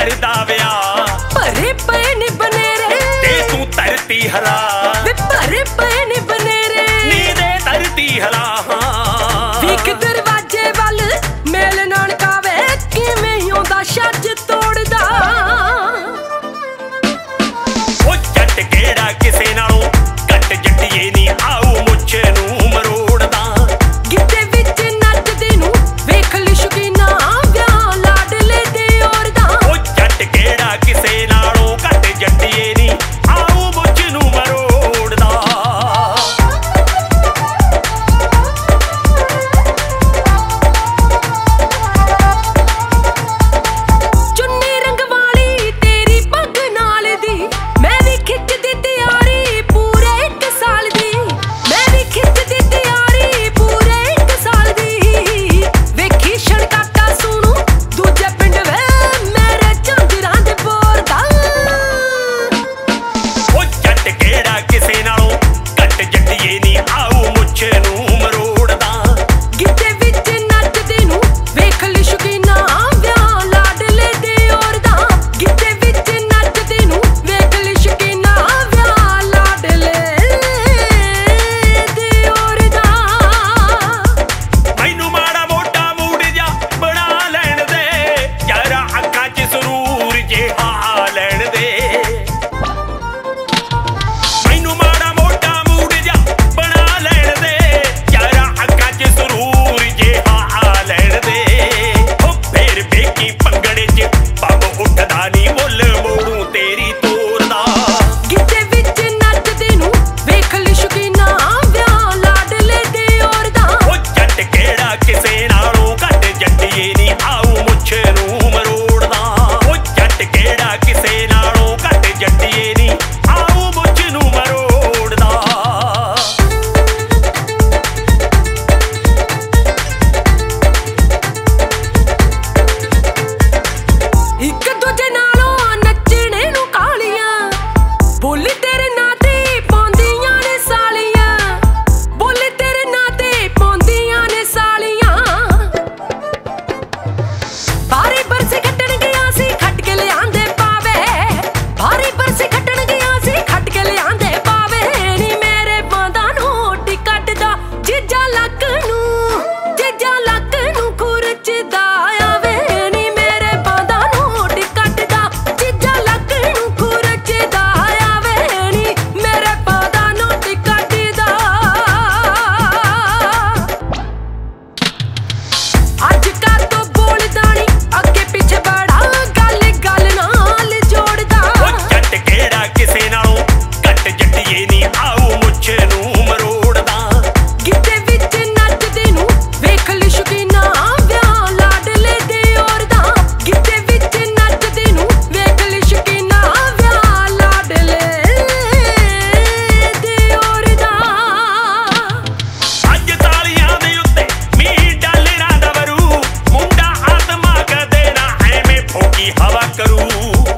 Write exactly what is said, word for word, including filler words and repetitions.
करदा विआह भरे पे ने बनेरे ते तू धरती हला वे भरे पे ने बनेरे नी दे धरती हला विक दरवाजे वल मेल नानका वे किवें आउंदा छज तोड़दा ओ जट केड़ा किसे नालों घट जट्टिए नी आऊ मुछ नूं मरोड़दा गिद्दे विच नचदे नूं वेख ली शौकीना विआह लाडले दे औरदा ओ जट केड़ा किसे नालों घट जट्टिए नी आऊ मुछ नूं मरोड़दा चुन्नी रंग वाली तेरी पग नाल दी मैं भी खिचदी तैयारी पूरे एक साल दी मैं भी खिचदी तैयारी पूरे एक साल दी वेखी छड़काटा सुनू दूजे पिंड वे मेरे झांजरां दे बोर दा ओ जट केड़ा किसे नालों घट जट्टिए नी आऊ मुछ नूं मरोड़दा गिद्दे विच नचदे नूं वेख ली शौकीना विआह लाडले दे औरदा गिद्दे विच नचदे नूं वेख ली शौकीना विआह लाडले दे औरदा मैनू माड़ा मोटा मूड जा बना लैण दे यारा अखां च सुरूर जिहा लैण दे मैनू माड़ा मोटा मूड जा बना लैण दे यारा अखां च सुरूर जिहा लैण दे ओ फेर बेकी पंगड़े च पब उठदा नी मुੱਲ मोड़ू तेरी तोरदा गिद्दे विच नचदे नूं वेख ली शौकीना विआह लाडले दे औरदा ओ जट केड़ा किसे नालों घट जट्टिए नी आऊ मुछ नूं मरोड़दा ओ जट केड़ा किसे नालों घट जट्टिए नी आऊ मुछ नूं मरोड़दा ਇੱਕ ਦੂਜੇ ਨਾਲੋਂ ਨੱਚਣੇ ਨੂੰ ਕਾਲੀਆਂ ਬੋਲੀ ਤੇਰੇ ਨਾਂ ਤੇ ਪਾਉਂਦੀਆਂ ਨੇ ਸਾਲੀਆਂ ਬੋਲੀ ਤੇਰੇ ਨਾਂ ਤੇ ਪਾਉਂਦੀਆਂ ਨੇ ਸਾਲੀਆਂ ਬਾਰੀ ਬਰਸੇ ਖੱਟਣ ਗਿਆ ਸੀ ਖੱਟ ਕੇ ਲਿਆਂਦੇ ਪਾਵੇ ਬਾਰੀ ਬਰਸੇ ਖੱਟਣ ਗਿਆ ਸੀ ਖੱਟ ਕੇ ਲਿਆਂਦੇ ਪਾਵੇ ਨੀ ਮੇਰੇ ਬਾਂਦਾ ਨੋਟ ਕੱਟਦਾ ਜੀਜਾ ਲੱਕ ਨੂੰ ਜੀਜਾ ਲੱਕ ਨੂੰ ਖੁਰਚਦਾ ਆਵੇ ਨੀ ਮੇਰੇ ਬਾਂਦਾ ਨੋਟ ਕੱਟਦਾ ਜੀਜਾ ਲੱਕ ਨੂੰ ਖੁਰਚਦਾ ਆਵੇ ਨੀ ਮੇਰੇ ਬਾਂਦਾ ਨੋਟ ਕੱਟਦਾ ਅੱਜ ਕੱਲ ਤੋਂ ਬੋਲਦਾ ਨੀ ਅੱਗੇ ਪਿੱਛੇ ਬੜਾ ਗੱਲ ਗੱਲ ਨਾਲ ਜੋੜਦਾ ओ जट केड़ा किसे नालों घट जट्टिए नी आऊ मुछ नूं मरोड़दा ਗਿੱਧੇ ਵਿੱਚ ਨੱਚਦੇ ਨੂੰ ਵੇਖ ਲੀ ਸ਼ੌਕੀਨਾ ਵਿਆਹ ਲਾਡਲੇ ਦੇ ਔਰਦਾ ਗਿੱਧੇ ਵਿੱਚ ਨੱਚਦੇ ਨੂੰ ਵੇਖ ਲੀ ਸ਼ੌਕੀਨਾ ਵਿਆਹ ਲਾਡਲੇ ਦੇ ਔਰਦਾ ਅੱਜ ਤਾਲੀਆਂ ਦੇ ਉੱਤੇ ਮੀਂਹ ਡਾਲਰਾਂ ਦਾ ਵਰੂ ਮੁੰਡਾ ਆਤਮਾ ਕਦੇ ਨਾ ਐਵੇਂ ਫੋਕੀ ਹਵਾ ਕਰੂ